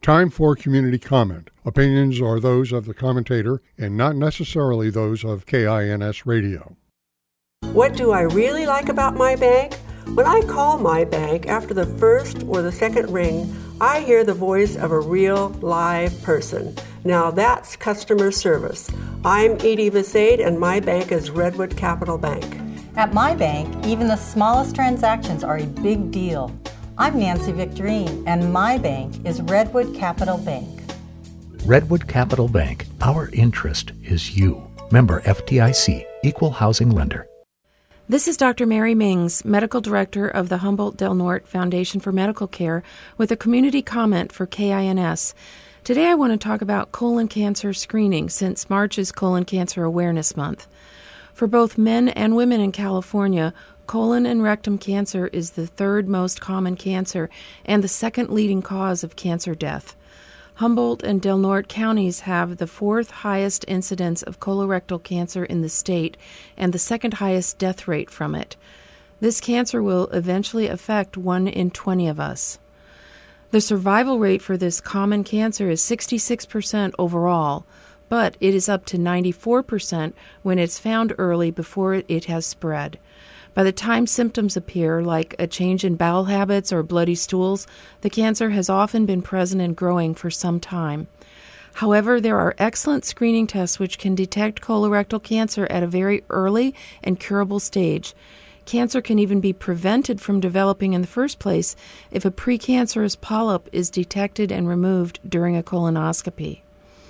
Time for community comment. Opinions are those of the commentator and not necessarily those of KINS Radio. What do I really like about my bank? When I call my bank after the first or the second ring, I hear the voice of a real live person. Now that's customer service. I'm Edie Visade and my bank is Redwood Capital Bank. At my bank, even the smallest transactions are a big deal. I'm Nancy Victorine, and my bank is Redwood Capital Bank. Redwood Capital Bank. Our interest is you. Member FDIC, Equal Housing Lender. This is Dr. Mary Mings, Medical Director of the Humboldt Del Norte Foundation for Medical Care, with a community comment for KINS. Today I want to talk about colon cancer screening, since March is Colon Cancer Awareness Month. For both men and women in California, colon and rectum cancer is the third most common cancer and the second leading cause of cancer death. Humboldt and Del Norte counties have the fourth highest incidence of colorectal cancer in the state and the second highest death rate from it. This cancer will eventually affect 1 in 20 of us. The survival rate for this common cancer is 66% overall, but it is up to 94% when it's found early before it has spread. By the time symptoms appear, like a change in bowel habits or bloody stools, the cancer has often been present and growing for some time. However, there are excellent screening tests which can detect colorectal cancer at a very early and curable stage. Cancer can even be prevented from developing in the first place if a precancerous polyp is detected and removed during a colonoscopy.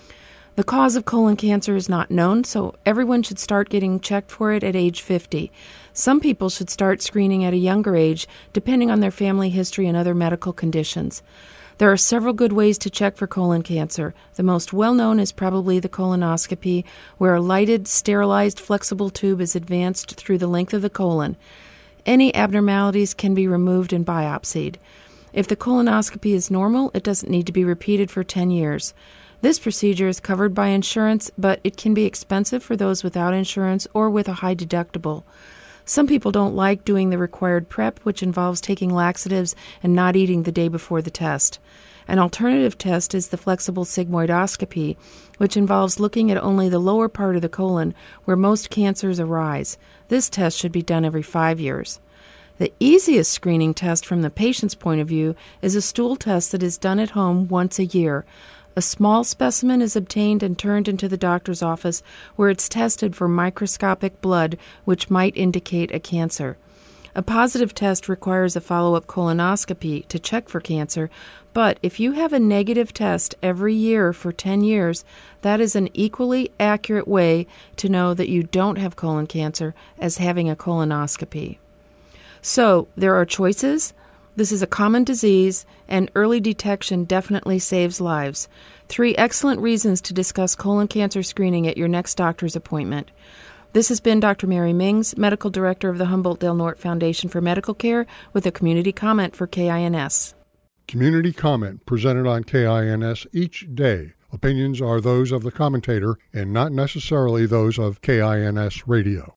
The cause of colon cancer is not known, so everyone should start getting checked for it at age 50. Some people should start screening at a younger age, depending on their family history and other medical conditions. There are several good ways to check for colon cancer. The most well-known is probably the colonoscopy, where a lighted, sterilized, flexible tube is advanced through the length of the colon. Any abnormalities can be removed and biopsied. If the colonoscopy is normal, it doesn't need to be repeated for 10 years. This procedure is covered by insurance, but it can be expensive for those without insurance or with a high deductible. Some people don't like doing the required prep, which involves taking laxatives and not eating the day before the test. An alternative test is the flexible sigmoidoscopy, which involves looking at only the lower part of the colon, where most cancers arise. This test should be done every 5 years. The easiest screening test from the patient's point of view is a stool test that is done at home once a year. A small specimen is obtained and turned into the doctor's office, where it's tested for microscopic blood, which might indicate a cancer. A positive test requires a follow-up colonoscopy to check for cancer, but if you have a negative test every year for 10 years, that is an equally accurate way to know that you don't have colon cancer as having a colonoscopy. So, there are choices. This is a common disease, and early detection definitely saves lives. 3 excellent reasons to discuss colon cancer screening at your next doctor's appointment. This has been Dr. Mary Mings, Medical Director of the Humboldt Del Norte Foundation for Medical Care, with a community comment for KINS. Community comment presented on KINS each day. Opinions are those of the commentator and not necessarily those of KINS Radio.